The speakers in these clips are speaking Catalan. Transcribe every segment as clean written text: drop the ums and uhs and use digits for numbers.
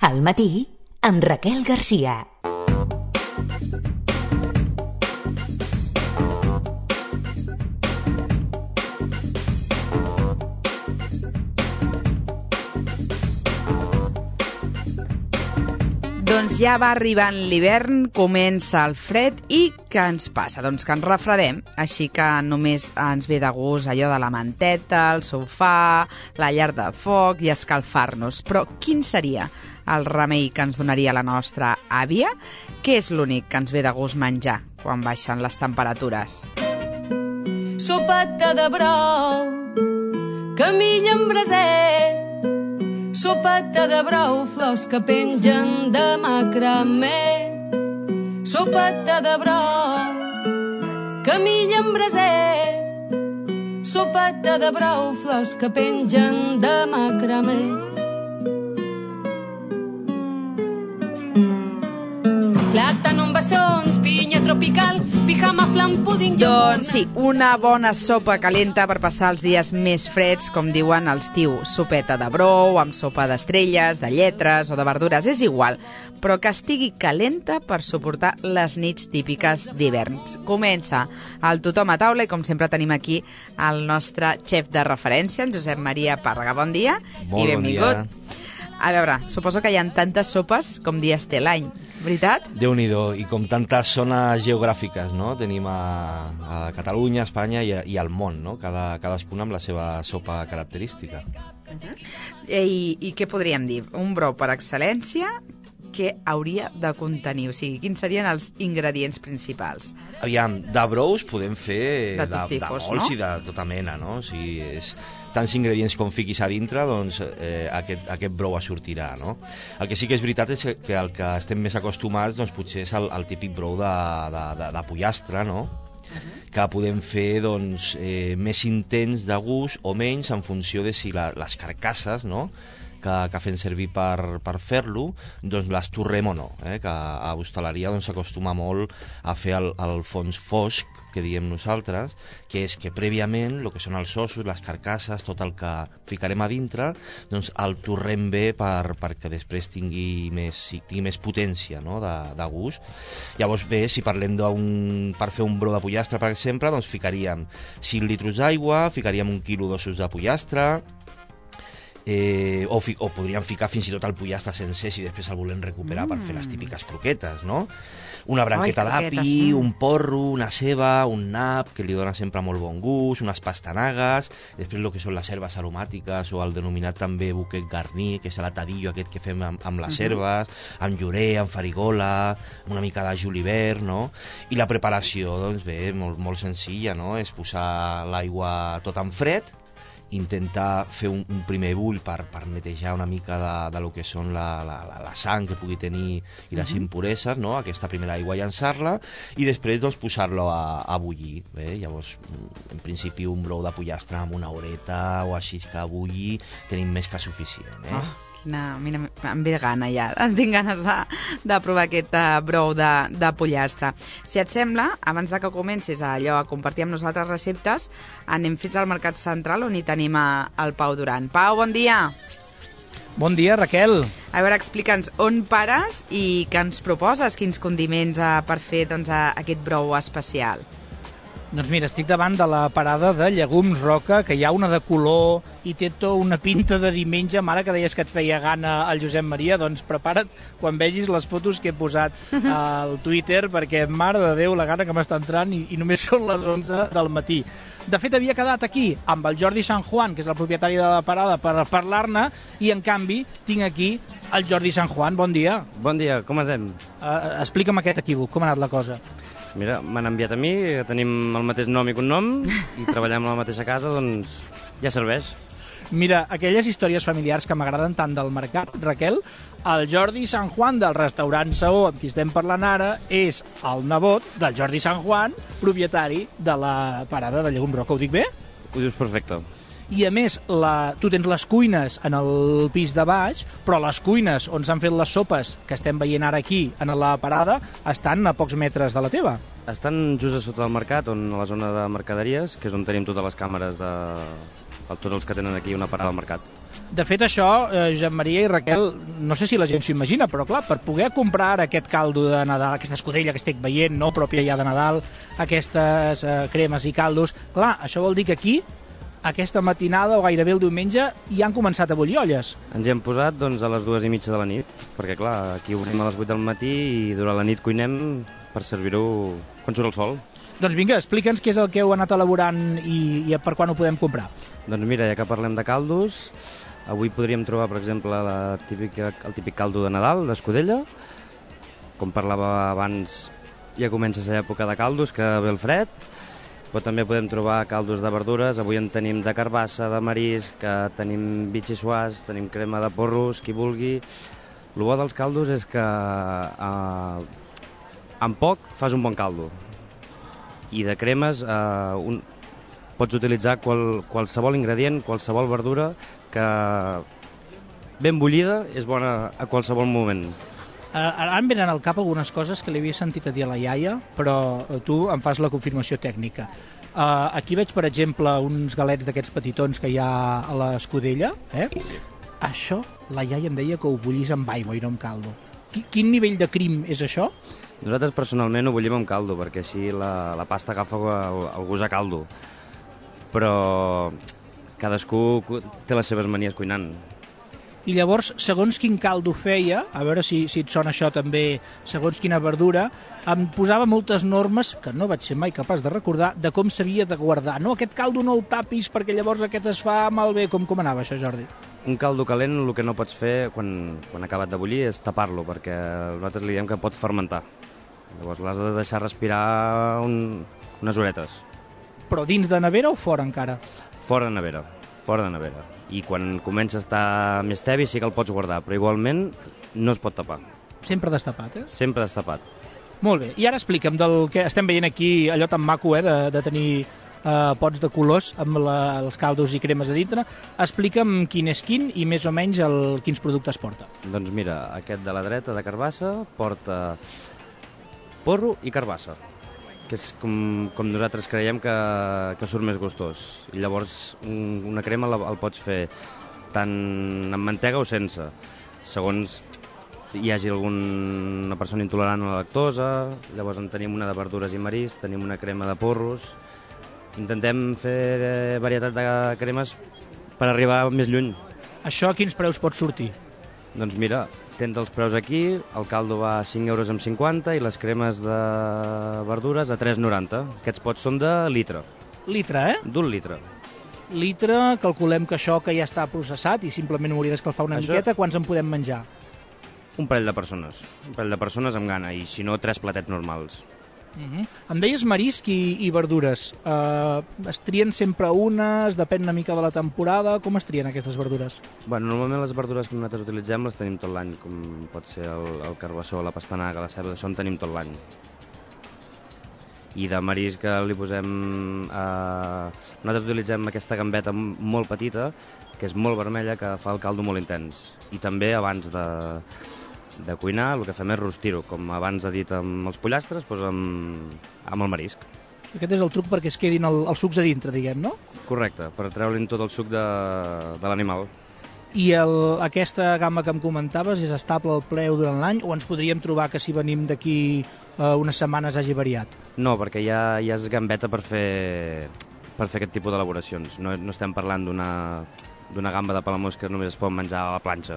Al matí, amb Raquel Garcia. Doncs ja va arribant l'hivern, comença el fred i què ens passa? Doncs que ens refredem, així que només ens ve de gust allò de la manteta, el sofà, la llar de foc i escalfar-nos. Però quin seria el remei que ens donaria la nostra àvia? Què és l'únic que ens ve de gust menjar quan baixen les temperatures? Sopeta de brou, camilla amb braser, sopeta de brou, flors que pengen de macramé. Sopeta de brou, camilla amb braser, sopeta de brou, flors que pengen de macramé. Plàtano amb bessons, pinya tropical, pijama, flam, puding... Doncs sí, una bona sopa calenta per passar els dies més freds, com diuen els tios. Sopeta de brou, amb sopa d'estrelles, de lletres o de verdures, és igual, però que estigui calenta per suportar les nits típiques d'hivern. Comença el Tothom a taula i com sempre tenim aquí el nostre xef de referència, el Josep Maria Pàrrega. Bon dia i benvingut. Bon dia. A veure, suposo que hi ha tantes sopes com dies té l'any, veritat? Déu-n'hi-do, i com tantes zones geogràfiques, no? Tenim a Catalunya, Espanya i al món, no? Cadascuna amb la seva sopa característica. I què podríem dir? Un brou per excel·lència que hauria de contenir? O sigui, quins serien els ingredients principals? Aviam, de brous podem fer de tot tipus, molts, no? I de tota mena, no? O sigui, és tants ingredients com fiquis a dintre, doncs aquest brou sortirà, no? El que sí que és veritat és que el que estem més acostumats doncs, potser és el típic brou de pollastre, no? Que podem fer doncs, més intens de gust o menys en funció de si les carcasses, no? que fem servir per fer-lo, doncs les torrem o no, que a hostaleria doncs, s'acostuma molt a fer el fons fosc, que diem nosaltres, que és que prèviament el que són els ossos, les carcasses, tot el que ficarem a dintre, doncs el torrem bé perquè després tingui més potència, no? de gust. Llavors bé, si parlem per fer un brou de pollastre, per exemple, doncs ficaríem 5 litres d'aigua, ficaríem 1 quilo d'ossos de pollastre, o podríem ficar fins i tot el pollastre sencer si després el volem recuperar per fer les típiques croquetes, no? Una branqueta d'api, un porro, una ceba, un nap, que li dona sempre molt bon gust, unes pastanagues, després el que són les herbes aromàtiques o el denominat també bouquet garni, que és l'atadillo aquest que fem amb les herbes, amb llorer, amb farigola, amb una mica de julivert, no? I la preparació, doncs bé, molt senzilla, no? És posar l'aigua tot en fred, intentar fer un primer bull per netejar una mica de lo que són la sang que pugui tenir i les impureses, no? Aquesta primera aigua llançar-la i després doncs, posar-lo a bullir. Bé, llavors, en principi, un brou de pollastre amb una horeta o així que a bullir tenim més que suficient. Mira, em ve gana ja, tinc ganes de provar aquest brou de pollastre. Si et sembla, abans de que comencis a compartir amb nosaltres receptes, anem fins al Mercat Central on hi tenim el Pau Duran. Pau, bon dia! Bon dia, Raquel! A veure, explica'ns on pares i què ens proposes, quins condiments per fer aquest brou especial. Doncs mira, estic davant de la parada de Llegums Roca, que hi ha una de color i té tota una pinta de diumenge. Mare, que deies que et feia gana el Josep Maria, doncs prepara't quan vegis les fotos que he posat al Twitter, perquè, mare de Déu, la gana que m'està entrant i només són les 11 del matí. De fet, havia quedat aquí amb el Jordi San Juan, que és el propietari de la parada, per parlar-ne, i en canvi tinc aquí el Jordi San Juan. Bon dia. Bon dia, com estem? Explica'm aquest equívoc, com ha anat la cosa? Mira, m'han enviat a mi, tenim el mateix nom i cognom, i treballem a la mateixa casa, doncs ja serveix. Mira, aquelles històries familiars que m'agraden tant del mercat, Raquel, el Jordi San Juan del restaurant Saó, amb qui estem parlant ara, és el nebot del Jordi San Juan, propietari de la parada de Llegums Roca. Ho dic bé? Ho dius perfecte. I a més, tu tens les cuines en el pis de baix, però les cuines on s'han fet les sopes que estem veient ara aquí, en la parada, estan a pocs metres de la teva. Estan just a sota del mercat, a la zona de mercaderies, que és on tenim totes les càmeres de tots els que tenen aquí una parada al mercat. De fet, això, Josep Maria i Raquel, no sé si la gent s'ho imagina, però clar, per poder comprar ara aquest caldo de Nadal, aquesta escudella que estic veient, no, pròpia ja de Nadal, aquestes cremes i caldos, clar, això vol dir que aquí, aquesta matinada o gairebé el diumenge, ja han començat a bullir olles. Ens hi hem posat doncs, a les 2:30 de la nit, perquè clar, aquí obrim a les 8 del matí i durant la nit cuinem per servir-ho quan surt el sol. Doncs vinga, explica'ns què és el que heu anat elaborant i per quan ho podem comprar. Doncs mira, ja que parlem de caldos, avui podríem trobar, per exemple, el típic caldo de Nadal, d'escudella. Com parlava abans, ja comença l'època de caldos, que ve el fred, però també podem trobar caldos de verdures. Avui en tenim de carbassa, de marisc, tenim bitxissuàs, tenim crema de porros, qui vulgui. El bo dels caldos és que amb poc fas un bon caldo. I de cremes pots utilitzar qualsevol ingredient, qualsevol verdura que ben bullida és bona a qualsevol moment. Ara em venen al cap algunes coses que li havia sentit a dir a la iaia, però tu em fas la confirmació tècnica. Aquí veig, per exemple, uns galets d'aquests petitons que hi ha a l'escudella. Això, la iaia em deia que ho bullís amb aigua i no amb caldo. Quin nivell de crim és això? Nosaltres personalment ho bullim amb caldo, perquè així la pasta agafa el gust a caldo. Però cadascú té les seves manies cuinant. I llavors, segons quin caldo feia, a veure si et sona això també, segons quina verdura, em posava moltes normes, que no vaig ser mai capaç de recordar, de com s'havia de guardar. No, aquest caldo no el tapis perquè llavors aquest es fa malbé. Com anava això, Jordi? Un caldo calent el que no pots fer quan ha acabat de bullir és tapar-lo, perquè nosaltres li diem que pot fermentar. Llavors l'has de deixar respirar unes horetes. Però dins de nevera o fora encara? Fora de nevera. I quan comença a estar més tebi sí que el pots guardar, però igualment no es pot tapar. Sempre destapat, Sempre destapat. Molt bé, i ara explica'm del que estem veient aquí, allò tan maco, de tenir pots de colors amb els caldos i cremes a dintre. Explica'm quin és quin i més o menys quins productes porta. Doncs mira, aquest de la dreta de carbassa porta porro i carbassa, que és com nosaltres creiem que surt més gustós. I llavors una crema el pots fer tant amb mantega o sense, segons hi hagi alguna persona intolerant a la lactosa. Llavors en tenim una de verdures i marisc, tenim una crema de porros. Intentem fer varietat de cremes per arribar més lluny. Això a quins preus pot sortir? Doncs mira, tens els preus aquí, el caldo va a 5,50 € i les cremes de verdures a 3,90 €. Aquests pots són de litre. Litre, D'un litre. Litre, calculem que això que ja està processat i simplement ho hauria d'escalfar una miqueta, quants en podem menjar? Un parell de persones amb gana, i si no, 3 platets normals. Em deies marisc i verdures. Es trien sempre unes, depèn una mica de la temporada. Com es trien aquestes verdures? Bueno, normalment les verdures que nosaltres utilitzem les tenim tot l'any, com pot ser el carbassó, la pastanaga, la ceba, això en tenim tot l'any. I de marisc li posem... Nosaltres utilitzem aquesta gambeta molt petita, que és molt vermella, que fa el caldo molt intens. I també abans de cuinar el que fem és rostir-ho, com abans ha dit amb els pollastres, doncs amb el marisc. Aquest és el truc perquè es quedin els sucs a dintre, diguem, no? Correcte, per treure-li tot el suc de l'animal. I aquesta gamma que em comentaves és estable al preu durant l'any o ens podríem trobar que si venim d'aquí unes setmanes hagi variat? No, perquè ja és gambeta per fer aquest tipus d'elaboracions. No estem parlant d'una gamba de palamós que només es pot menjar a la planxa.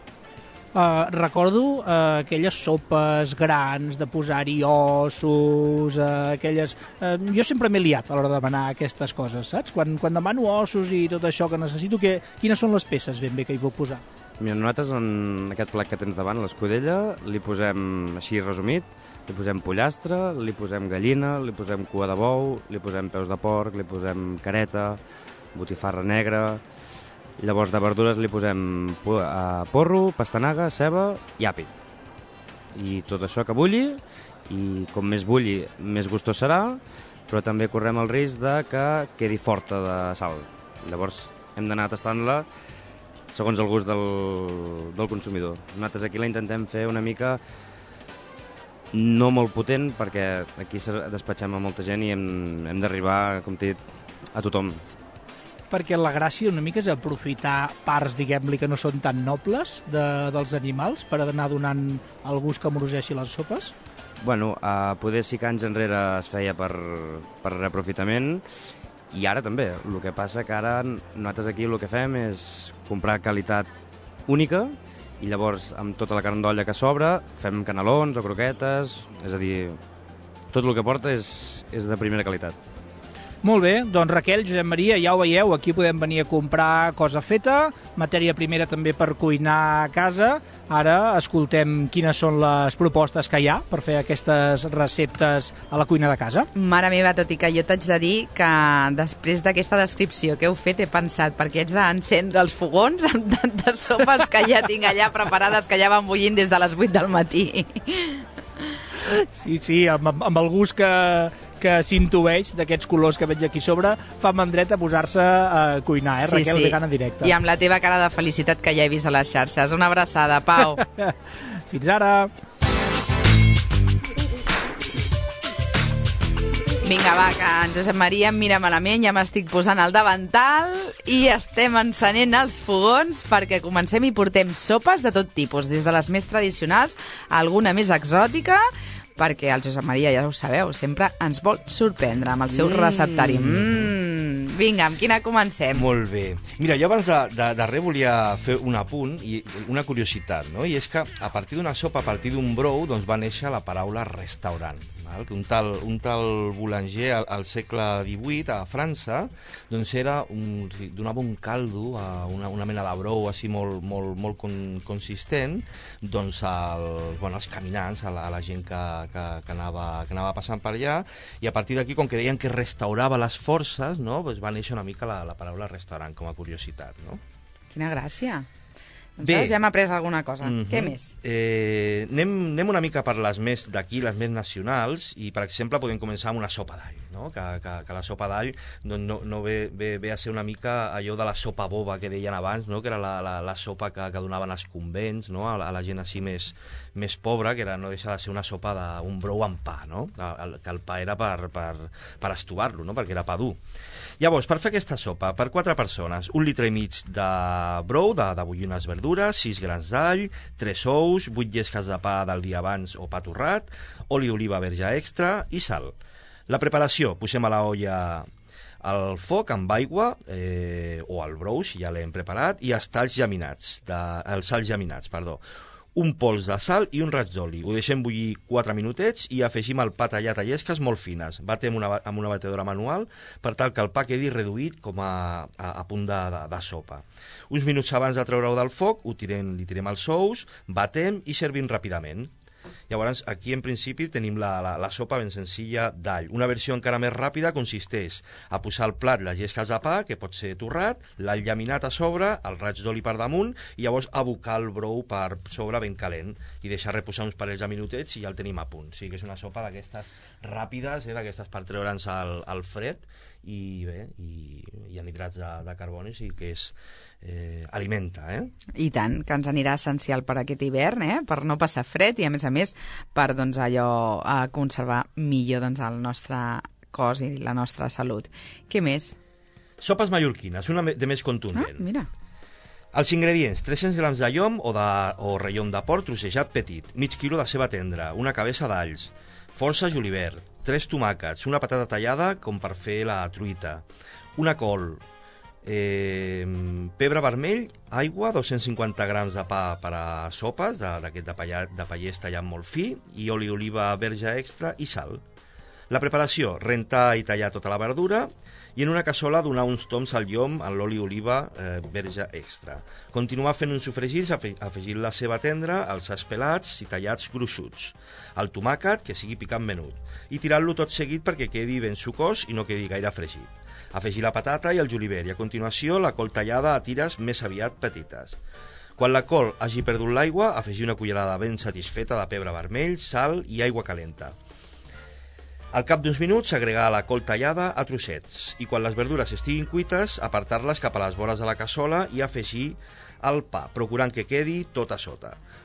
Recordo aquelles sopes grans de posar-hi ossos, aquelles... Jo sempre m'he liat a l'hora de demanar aquestes coses, saps? Quan demano ossos i tot això que necessito, quines són les peces ben bé que hi puc posar? Mira, nosaltres en aquest plat que tens davant, l'escudella, li posem, així resumit, li posem pollastre, li posem gallina, li posem cua de bou, li posem peus de porc, li posem careta, botifarra negra... Llavors de verdures li posem porro, pastanaga, ceba i api. I tot això que bulli, i com més bulli, més gustós serà, però també correm el risc de que quedi forta de sal. Llavors hem d'anar tastant-la segons el gust del consumidor. Nosaltres aquí la intentem fer una mica no molt potent, perquè aquí despatxem a molta gent i hem d'arribar, com t'he dit, a tothom. perquè la gràcia una mica és aprofitar parts, diguem-li, que no són tan nobles dels animals per anar donant el gust que moroseixi les sopes? Bueno, poder sí que anys enrere es feia per reaprofitament, i ara també. El que passa que ara nosaltres aquí el que fem és comprar qualitat única, i llavors amb tota la carn d'olla que sobra fem canelons o croquetes, és a dir, tot el que porta és de primera qualitat. Molt bé, doncs Raquel, Josep Maria, ja ho veieu, aquí podem venir a comprar cosa feta, matèria primera també per cuinar a casa. Ara escoltem quines són les propostes que hi ha per fer aquestes receptes a la cuina de casa. Mare meva, tot i que jo t'haig de dir que després d'aquesta descripció que heu fet he pensat perquè haig d'encendre els fogons amb tantes sopes que ja tinc allà preparades, que ja van bullint des de les 8 del matí. Sí, amb el gust que s'intueix d'aquests colors que veig aquí sobre, fa mandret a posar-se a cuinar, Raquel, vegana directa. I amb la teva cara de felicitat que ja he vist a les xarxes. Una abraçada, Pau. Fins ara. Vinga, va, que en Josep Maria em mira malament, ja m'estic posant el davantal i estem encenent els fogons perquè comencem i portem sopes de tot tipus, des de les més tradicionals a alguna més exòtica, perquè el Josep Maria, ja ho sabeu, sempre ens vol sorprendre amb el seu receptari. Vinga, amb quina comencem? Molt bé. Mira, jo abans de res volia fer un apunt i una curiositat, no? I és que a partir d'una sopa, a partir d'un brou, doncs va néixer la paraula restaurant. Que un tal Boulanger al segle XVIII a França doncs donava un caldo, una mena de brou així molt consistent doncs als caminants, a la gent que anava passant per allà, i a partir d'aquí, com que deien que restaurava les forces, no? Doncs va néixer una mica la paraula restaurant com a curiositat, no? Quina gràcia. Doncs ja hem après alguna cosa. Què més? Anem una mica per les més d'aquí, les més nacionals, i per exemple podem començar amb una sopa d'all, no? Que la sopa d'all no ve a ser una mica allò de la sopa boba que deien abans, no? Que era la sopa que donaven als convents, no? A la gent així més pobra, que no deixa de ser una sopa d'un brou amb pa, no? Que el pa era per estovar-lo, no? Perquè era pa dur. Llavors, per fer aquesta sopa, per 4 persones, 1,5 litres de brou, de bullir unes verdures, 6 grans d'all, 3 ous, 8 llesques de pa del dia abans o pa torrat, oli d'oliva verge extra i sal. La preparació, posem a la olla al foc amb aigua o al brou, si ja l'hem preparat, i els salts geminats, un pols de sal i un raig d'oli. Ho deixem bullir 4 minutets i afegim el pa tallat a llesques molt fines. Batem amb una batedora manual per tal que el pa quedi reduït com a punt de sopa. Uns minuts abans de treure-ho del foc, li tirem els ous, batem i servim ràpidament. Llavors, aquí en principi tenim la sopa ben senzilla d'all. Una versió encara més ràpida consisteix a posar al plat les llesques de pa, que pot ser torrat, l'all llaminat a sobre, el raig d'oli per damunt, i llavors abocar el brou per sobre ben calent i deixar reposar uns parells de minutets i ja el tenim a punt. O sigui que és una sopa d'aquestes ràpides, d'aquestes per treure'ns al fred, i bé, i en hidrats de carboni, o sigui que alimenta, I tant, que ens anirà essencial per aquest hivern, per no passar fred i a més per allò conservar millor el nostre cos i la nostra salut. Què més? Sopes mallorquines, una de més contundent. Mira. Els ingredients: 300 grams de llom o rellom de porc trossejat petit, mig quilo de ceba tendra, una cabeça d'alls, força julivert, 3 tomàquets, una patata tallada com per fer la truita, una col, pebre vermell, aigua, 250 grams de pa per a sopes, d'aquest de pallers tallat molt fi, i oli d'oliva verge extra i sal. La preparació: rentar i tallar tota la verdura i en una cassola donar uns toms al llom en l'oli d'oliva verge extra. Continuar fent uns sofregits afegint la ceba tendra, els ous pelats i tallats gruixuts, el tomàquet, que sigui picant menut, i tirar-lo tot seguit perquè quedi ben sucós i no quedi gaire fregit. Afegir la patata i el julivert i a continuació la col tallada a tires més aviat petites. Quan la col hagi perdut l'aigua, afegir una cullerada ben satisfeta de pebre vermell, sal i aigua calenta. Al cap d'uns minuts, agregar la col tallada a trossets i quan les verdures estiguin cuites, apartar-les cap a les vores de la cassola i afegir el pa, procurant que quedi tot a sota.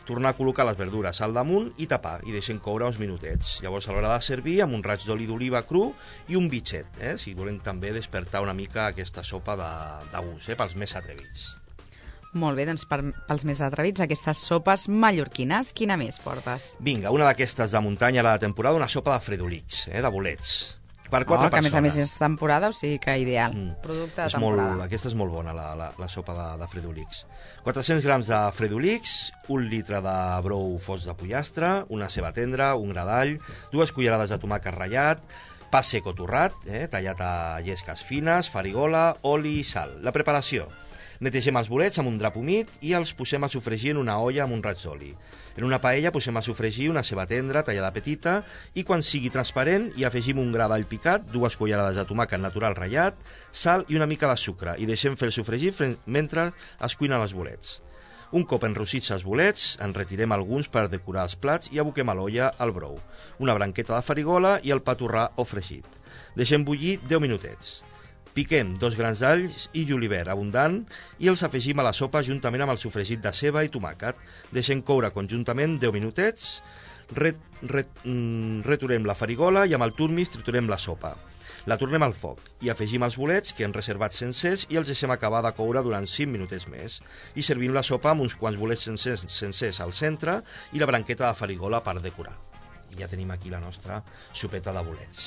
tornar a col·locar les verdures al damunt i tapar, i deixem coure uns minutets. Llavors, a l'hora de servir, amb un raig d'oli d'oliva cru i un bitxet, si volem també despertar una mica aquesta sopa de gust, pels més atrevits. Molt bé, doncs pels més atrevits, aquestes sopes mallorquines, quina més portes? Vinga, una d'aquestes de muntanya a la temporada, una sopa de fredolics, de bolets. Per 4 que persones. a més és temporada, o sigui que ideal. Producte de temporada. Aquesta és molt bona, la sopa de fredolics. 400 grams de fredolics, 1 litre de brou fos de pollastre, una ceba tendra, un gra d'all, 2 cullerades de tomàquet ratllat, pa seco torrat, tallat a llesques fines, farigola, oli i sal. La preparació. Netegem els bolets amb un drap humit i els posem a sofregir en una olla amb un raig d'oli. En una paella posem a sofregir una ceba tendra tallada petita i quan sigui transparent hi afegim un gra d'all picat, 2 cullerades de tomàquet natural ratllat, sal i una mica de sucre i deixem fer el sofregir mentre es cuinen els bolets. Un cop enrossits els bolets, en retirem alguns per decorar els plats i aboquem a l'olla el brou, una branqueta de farigola i el pa torrà o fregit. Deixem bullir 10 minutets. Piquem 2 grans d'alls i julivert abundant i els afegim a la sopa juntament amb el sofregit de ceba i tomàquet. Deixem coure conjuntament 10 minutets, returem la farigola i amb el turmis triturem la sopa. La tornem al foc i afegim els bolets que hem reservat sencers i els deixem acabar de coure durant 5 minutets més. I servim la sopa amb uns quants bolets sencers al centre i la branqueta de farigola per decorar. I ja tenim aquí la nostra sopeta de bolets.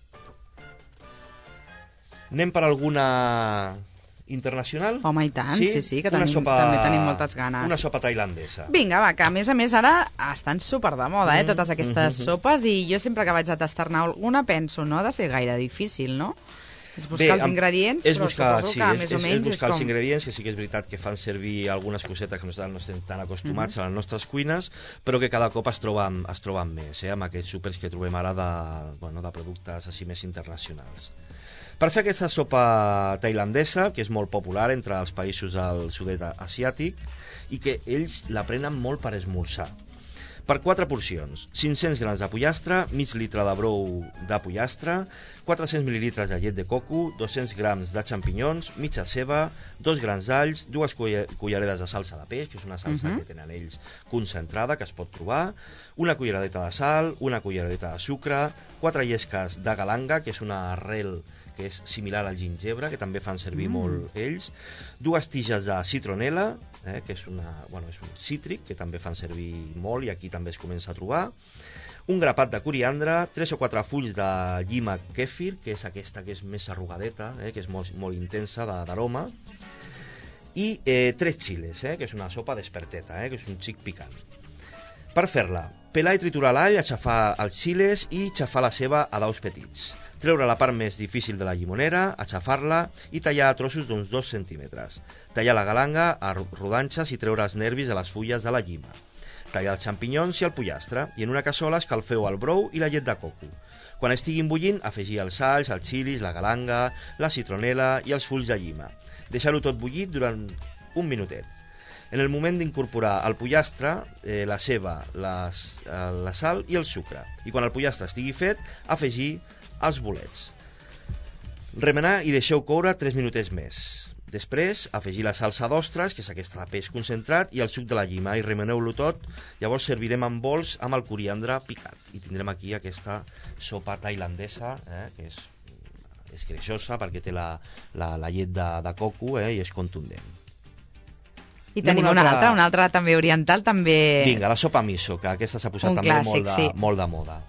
Anem per alguna internacional? Home, i tant, sí, que també tenim moltes ganes. Una sopa tailandesa. Vinga, va, que a més ara estan super de moda, totes aquestes sopes, i jo sempre que vaig a tastar-ne alguna penso, no ha de ser gaire difícil, no? És buscar els ingredients, però suposo que més o menys és buscar com... els ingredients, que sí que és veritat que fan servir algunes cosetes que nosaltres no estem tan acostumats a les nostres cuines, però que cada cop es troben més, amb aquests súpers que trobem ara de productes així més internacionals. Per fer aquesta sopa tailandesa, que és molt popular entre els països del sud-est asiàtic i que ells la prenen molt per esmorzar. Per 4 porcions, 500 grams de pollastre, mig litre de brou de pollastre, 400 mil·lilitres de llet de coco, 200 grams de xampinyons, mitja ceba, 2 grans d'alls, 2 culleredes de salsa de peix, que és una salsa que tenen ells concentrada, que es pot trobar, una culleradeta de sal, una culleradeta de sucre, 4 llesques de galanga, que és una arrel que és similar al gingebre, que també fan servir molt ells, 2 tiges de citronela, que és un cítric, que també fan servir molt i aquí també es comença a trobar, un grapat de coriandre, 3 o 4 fulls de llima kefir, que és aquesta que és més arrugadeta, que és molt intensa d'aroma, i 3 chiles, que és una sopa desperteta, que és un xic picant. Per fer-la, pelar i triturar l'all, aixafar els chiles i xafar la ceba a daus petits. Treure la part més difícil de la llimonera, aixafar-la i tallar a trossos d'uns 2 centímetres. Tallar la galanga a rodanxes i treure els nervis de les fulles de la llima. Tallar els xampinyons i el pollastre i en una cassola escalfeu el brou i la llet de coco. Quan estiguin bullint, afegir els salts, els xilis, la galanga, la citronela i els fulls de llima. Deixar-ho tot bullit durant un minutet. En el moment d'incorporar el pollastre, la ceba, la sal i el sucre. I quan el pollastre estigui fet, afegir els bolets. Remenar i deixeu coure 3 minutets més. Després, afegir la salsa d'ostres, que és aquesta de peix concentrat, i el suc de la llima, i remeneu-lo tot. Llavors servirem en bols amb el coriandre picat. I tindrem aquí aquesta sopa tailandesa, que és greixosa perquè té la llet de coco i és contundent. I tenim una altra també oriental, també... Vinga, la sopa miso, que aquesta s'ha posat també molt de moda.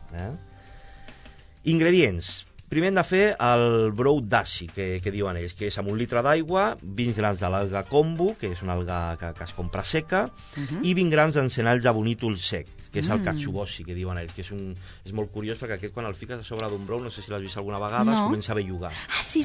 Ingredients. Primer hem de fer el brou dashi, que diuen ells, que és amb 1 litre d'aigua, 20 grams de l'alga kombu, que és una alga que es compra seca, i 20 grams d'encenalls de bonítol sec, que és el katsuoshi, que diuen ells, que és molt curiós perquè aquest quan el fiques a sobre d'un brou, no sé si l'has vist alguna vegada, es comença a bellugar. Ah, sí.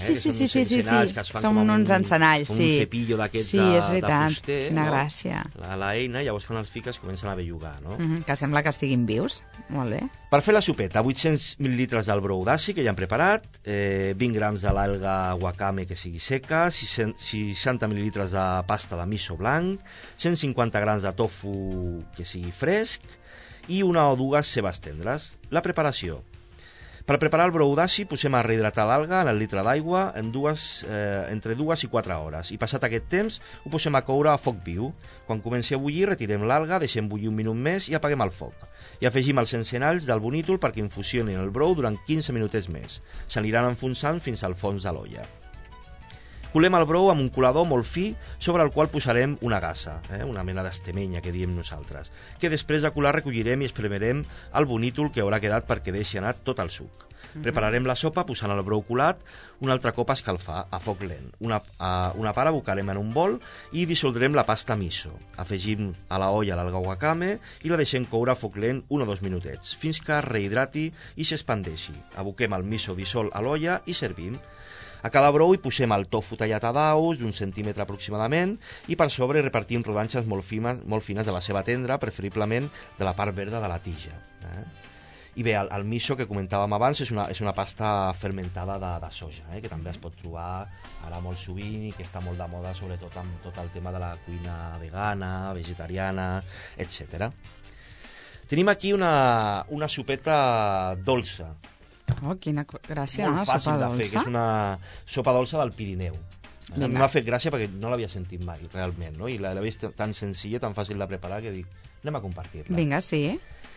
Són uns encenalls, sí. Un cepillo d'aquests de fuster. Quina gràcia. L'eina, llavors quan els fiques comencen a bellugar, no? Que sembla que estiguin vius. Molt bé. Per fer la sopeta, 800 mil·lilitres del brou dashi, que ja hem preparat, 20 grams de l'alga wakame que sigui seca, 60 mil·lilitres de pasta de miso blanc, 150 grams de tofu que sigui fresc i 1 o 2 cebes tendres. La preparació. Per preparar el brou dashi posem a rehidratar l'alga en el litre d'aigua entre 2 i 4 hores i passat aquest temps ho posem a coure a foc viu. Quan comenci a bullir retirem l'alga, deixem bullir un minut més i apaguem el foc. I afegim els encenalls del bonítol perquè infusionin el brou durant 15 minutets més. S'aniran enfonsant fins al fons de l'olla. Colem el brou amb un colador molt fi sobre el qual posarem una gassa, una mena d'estemenya que diem nosaltres, que després de colar recollirem i espremerem el bonítol que haurà quedat perquè deixi anar tot el suc. Prepararem la sopa posant el brou colat un altre cop a escalfar a foc lent. Una part abocarem en un bol i dissoldrem la pasta miso. Afegim a la olla l'alga wakame i la deixem coure a foc lent 1 o 2 minutets, fins que es rehidrati i s'expandeixi. Aboquem el miso dissolt a l'olla i servim. A cada brou hi posem el tofu tallat a daus d'1 centímetre aproximadament i per sobre repartim rodanxes molt fines de la ceba tendra, preferiblement de la part verda de la tija. I bé, el miso que comentàvem abans és una pasta fermentada de soja, que també es pot trobar ara molt sovint i que està molt de moda, sobretot amb tot el tema de la cuina vegana, vegetariana, etc. Tenim aquí una sopeta dolça. Oh, quina gràcia, molt fàcil sopa de fer, que és una sopa dolça del Pirineu. M'ha fet gràcia perquè no l'havia sentit mai, realment, no? I l'he vist tan senzilla, tan fàcil de preparar, que dic, anem a compartir-la. Vinga, sí.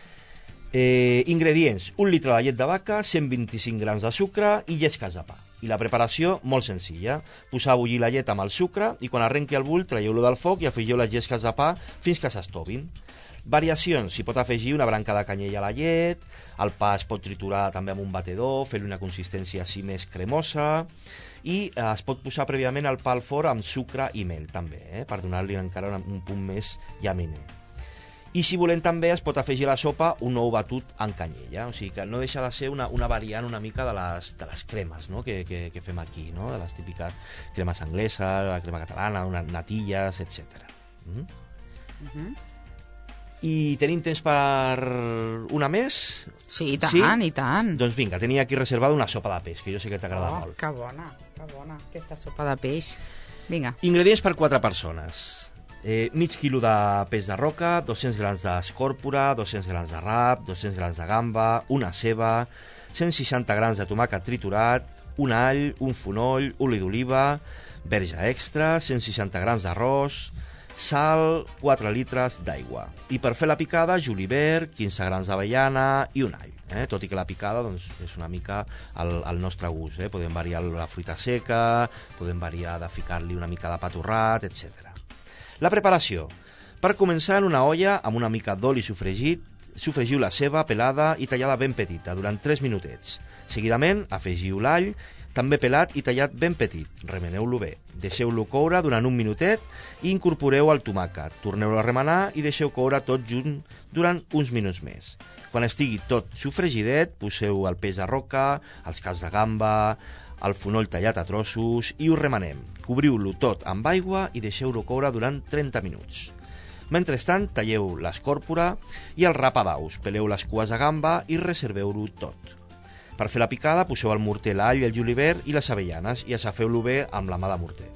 Ingredients: 1 litre de llet de vaca, 125 grams de sucre i llesques de pa. I la preparació, molt senzilla. Posar a bullir la llet amb el sucre i quan arrenqui el bull, traieu-lo del foc i afegiu les llesques de pa fins que s'estovin. Variacions: s'hi pot afegir una branca de canyella a la llet, el pa es pot triturar també amb un batedor, fer-li una consistència així més cremosa, i es pot posar prèviament el pa al forn amb sucre i mel també, per donar-li encara un punt més llaminer. I si volem també es pot afegir a la sopa un ou batut en canyella, o sigui que no deixa de ser una variant una mica de les cremes, no? que fem aquí, no? De les típiques cremes angleses, la crema catalana, natilles, etc. I tenim temps per una més? Sí, i tant, i tant. Doncs vinga, tenia aquí reservada una sopa de peix, que jo sé que t'agrada molt. Que bona, aquesta sopa de peix. Vinga. Ingredients per 4 persones. Mig quilo de peix de roca, 200 grams d'escòrpora, 200 grams de rap, 200 grams de gamba, una ceba, 160 grams de tomàquet triturat, un all, un fonoll, oli d'oliva, verge extra, 160 grams d'arròs, sal, 4 litres d'aigua. I per fer la picada, julivert, 15 grams d'avellana i un all. Tot i que la picada és una mica al nostre gust. Podem variar la fruita seca, podem variar de ficar-li una mica de pa torrat, etc. La preparació. Per començar, en una olla amb una mica d'oli sofregit, sofregiu la ceba pelada i tallada ben petita durant 3 minutets. Seguidament, afegiu l'all, també pelat i tallat ben petit. Remeneu-lo bé. Deixeu-lo coure durant 1 minutet i incorporeu el tomàquet. Torneu-lo a remenar i deixeu coure tot junt durant uns minuts més. Quan estigui tot sofregidet, poseu el peix de roca, els caps de gamba, el fonoll tallat a trossos i ho remenem. Cobriu-lo tot amb aigua i deixeu-lo coure durant 30 minuts. Mentrestant, talleu l'escòrpora i el rap a daus, peleu les cues de gamba i reserveu-lo tot. Per fer la picada, poseu al morter l'all, el julivert i les avellanes i assafeu-lo bé amb la mà de morter.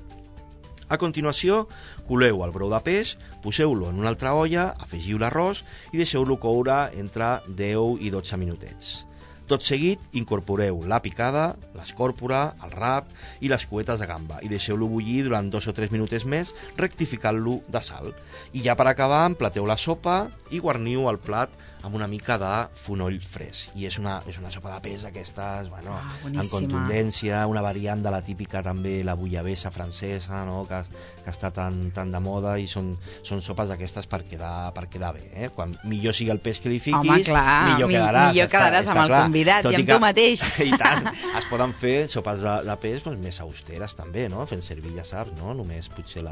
A continuació, coleu el brou de peix, poseu-lo en una altra olla, afegiu l'arròs i deixeu-lo coure entre 10 i 12 minutets. Tot seguit, incorporeu la picada, l'escòrpora, el rap i les cuetes de gamba i deixeu-lo bullir durant 2 o 3 minutets més, rectificant-lo de sal. I ja per acabar, emplateu la sopa i guarniu el plat amb una mica de fonoll fresc. I és una sopa de peix d'aquestes, amb contundència, una variant de la típica també, la bouillabaisse francesa, no? que està tan de moda i són sopes d'aquestes per quedar bé. Quan millor sigui el peix que li fiquis, home, clar, millor quedaràs. Millor quedaràs amb el convidat i amb tu mateix. I tant, es poden fer sopes de peix més austeres també, no? Fent servir, ja saps, no? Només potser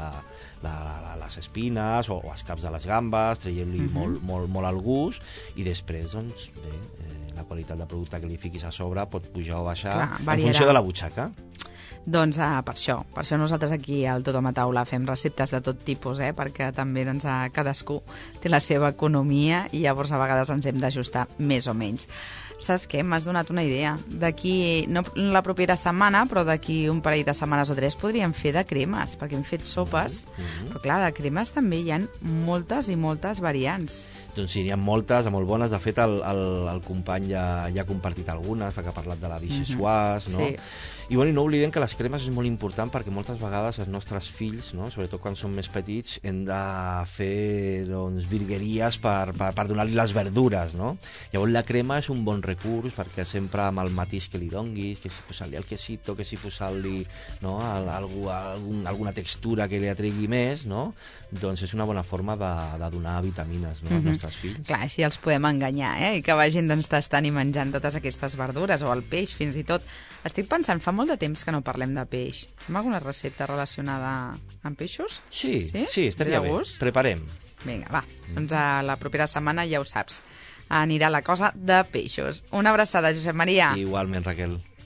les espines o els caps de les gambes, traient-li molt al gust, i després, doncs, bé, la qualitat de producte que li fiquis a sobre pot pujar o baixar en funció de la butxaca. Doncs per això nosaltres aquí al Tothom a Taula fem receptes de tot tipus, perquè també doncs, cadascú té la seva economia i llavors a vegades ens hem d'ajustar més o menys. Saps què? M'has donat una idea. D'aquí, no la propera setmana, però d'aquí un parell de setmanes o 3 podríem fer de cremes, perquè hem fet sopes, però clar, de cremes també hi ha moltes i moltes variants. Doncs sí, n'hi ha moltes, molt bones. De fet, el company ja ha compartit algunes, perquè ha parlat de la Vichyssoise, no? Sí. I bueno, no oblidem que les cremes és molt important perquè moltes vegades els nostres fills, no? Sobretot quan són més petits, hem de fer virgueries per donar-li les verdures, no? Llavors la crema és un bon recurs perquè sempre amb el matís que li donguis, que si posar-li el quesito, que si posar-li alguna textura que li atregui més, no? Doncs és una bona forma de donar vitamines, no? Als nostres fills. Clar, així els podem enganyar, i que vagin tastant i menjant totes aquestes verdures, o el peix fins i tot. Estic pensant, fa molt de temps que no parlem de peix. Fem alguna recepta relacionada amb peixos? Sí, estaria bé. Preparem. Vinga, va. Doncs la propera setmana ja ho saps. Anirà la cosa de peixos. Una abraçada, Josep Maria. Igualment, Raquel.